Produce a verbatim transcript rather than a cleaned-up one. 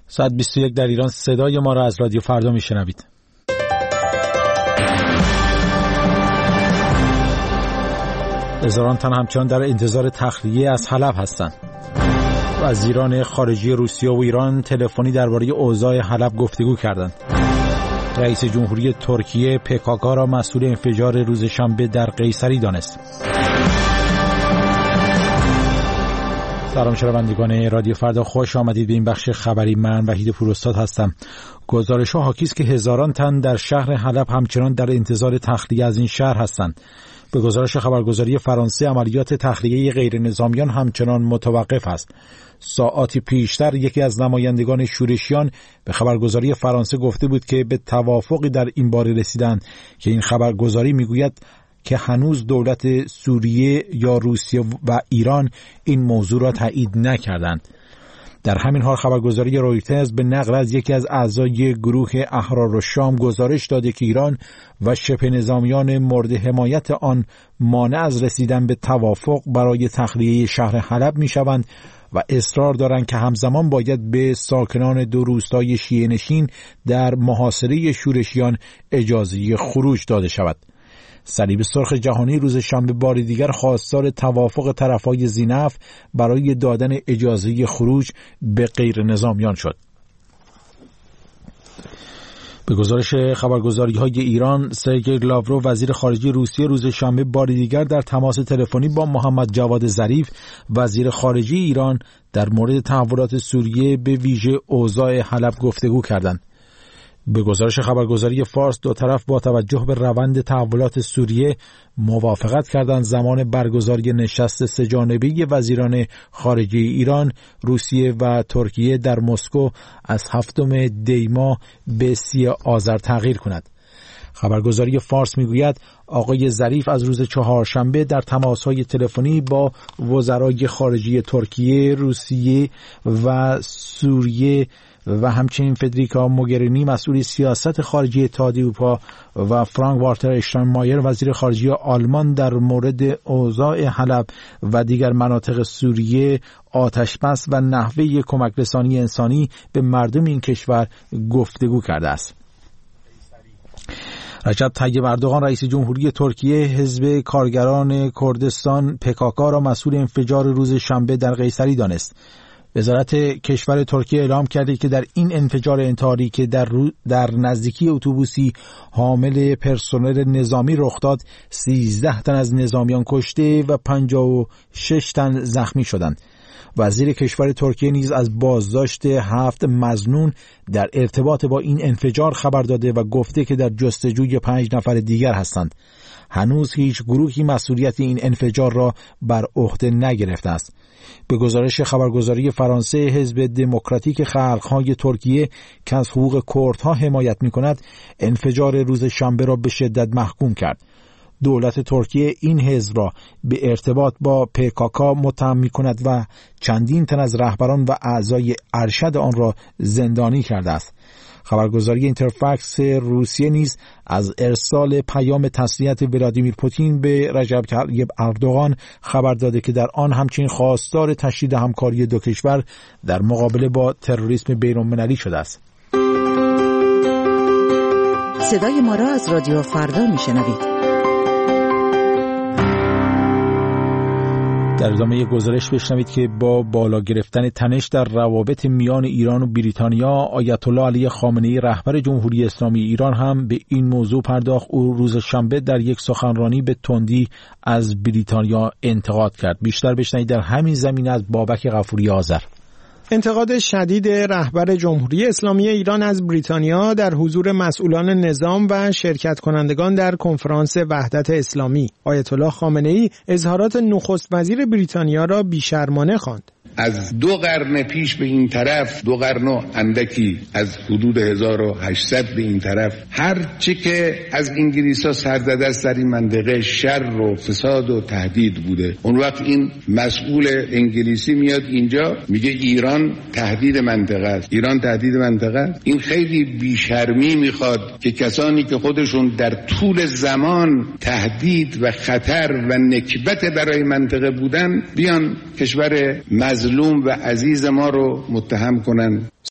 ساعت بیست و یک در ایران. صدای ما را از رادیو فردا میشنوید. هزاران تن همچنان در انتظار تخلیه از حلب هستند. وزیران خارجه روسیه و ایران تلفنی درباره اوضاع حلب گفتگو کردند. رئیس جمهوری ترکیه پکاکا را مسئول انفجار روز شنبه در قیصری دانست. سلام شنوندگان رادیو فردا، خوش آمدید به این بخش خبری. من وحید پوراستاد هستم. گزارش‌ها حاکی است که هزاران تن در شهر حلب همچنان در انتظار تخلیه از این شهر هستند. به گزارش خبرگزاری فرانسه عملیات تخلیه غیر نظامیان همچنان متوقف است. ساعاتی پیشتر یکی از نمایندگان شورشیان به خبرگزاری فرانسه گفته بود که به توافقی در این باره رسیدند که این خبرگزاری میگوید که هنوز دولت سوریه یا روسیه و ایران این موضوع را تایید نکردند. در همین حال خبرگزاری رویترز به نقل از یکی از اعضای گروه احرارالشام گزارش داده که ایران و شبه نظامیان مورد حمایت آن مانع از رسیدن به توافق برای تخلیه شهر حلب میشوند و اصرار دارند که همزمان باید به ساکنان دو روستای شیعه نشین در محاصره شورشیان اجازه خروج داده شود. صلیب سرخ جهانی روز شنبه بار دیگر خواستار توافق طرفای ذی‌نفع برای دادن اجازه خروج به غیر نظامیان شد. به گزارش خبرگزاری‌های ایران، سرگئی لاورو وزیر خارجه روسیه روز شنبه بار دیگر در تماس تلفنی با محمد جواد ظریف وزیر خارجه ایران در مورد تحولات سوریه به ویژه اوضاع حلب گفتگو کردند. به گزارش خبرگزاری فارس، دو طرف با توجه به روند تحولات سوریه موافقت کردند زمان برگزاری نشست سه‌جانبه وزیران خارجه ایران، روسیه و ترکیه در مسکو از هفتم دی ماه به سی آذر تغییر کند. خبرگزاری فارس میگوید آقای ظریف از روز چهارشنبه در تماس‌های تلفنی با وزرای خارجه ترکیه، روسیه و سوریه و همچنین فدریکا موگرینی مسئول سیاست خارجی اتحادیه اروپا و فرانک والتر اشتاینمایر وزیر خارجه آلمان در مورد اوضاع حلب و دیگر مناطق سوریه، آتش‌بس و نحوه کمک رسانی انسانی به مردم این کشور گفتگو کرده است. رجب طیب اردوغان رئیس جمهوری ترکیه حزب کارگران کردستان پکاکا را مسئول انفجار روز شنبه در قیصری دانست. وزارت کشور ترکیه اعلام کرده که در این انفجار انتحاری که در, در نزدیکی اتوبوسی حامل پرسنل نظامی رخ داد، سیزده تن از نظامیان کشته و پنجاه و شش تن زخمی شدند. وزیر کشور ترکیه نیز از بازداشت هفت مظنون در ارتباط با این انفجار خبر داده و گفته که در جستجوی پنج نفر دیگر هستند. هنوز هیچ گروهی مسئولیت این انفجار را بر عهده نگرفته است. به گزارش خبرگزاری فرانسه، حزب دموکراتیک خلق‌های ترکیه که از حقوق کردها حمایت می‌کند، انفجار روز شنبه را به شدت محکوم کرد. دولت ترکیه این حزب را به ارتباط با پکاکا متهم می‌کند و چندین تن از رهبران و اعضای ارشد آن را زندانی کرده است. خبرگزاری اینترفکس روسیه نیز از ارسال پیام تسلیت ولادیمیر پوتین به رجب طیب اردوغان خبر داده که در آن همچنین خواستار تشدید همکاری دو کشور در مقابله با تروریسم بین‌المللی شده است. صدای ما را از رادیو فردا میشنوید. در ادامه یک گزارش بشنوید که با بالا گرفتن تنش در روابط میان ایران و بریتانیا، آیت الله علی خامنه‌ای رهبر جمهوری اسلامی ایران هم به این موضوع پرداخت. او روز شنبه در یک سخنرانی به تندی از بریتانیا انتقاد کرد. بیشتر بشنوید در همین زمینه از بابک غفوری آذر. انتقاد شدید رهبر جمهوری اسلامی ایران از بریتانیا در حضور مسئولان نظام و شرکت کنندگان در کنفرانس وحدت اسلامی. آیت الله خامنه‌ای اظهارات نخست وزیر بریتانیا را بی‌شرمانه خواند. از دو قرن پیش به این طرف، دو قرن و اندکی از حدود هزار و هشتصد به این طرف، هر چی که از انگلیس‌ها سر زده است در این منطقه شر و فساد و تهدید بوده. اون وقت این مسئول انگلیسی میاد اینجا میگه ایران تهدید منطقه است. ایران تهدید منطقه است. این خیلی بیشرمی میخواد که کسانی که خودشون در طول زمان تهدید و خطر و نکبت برای منطقه بودن بیان کشور مظلوم و عزیز ما رو متهم کنن.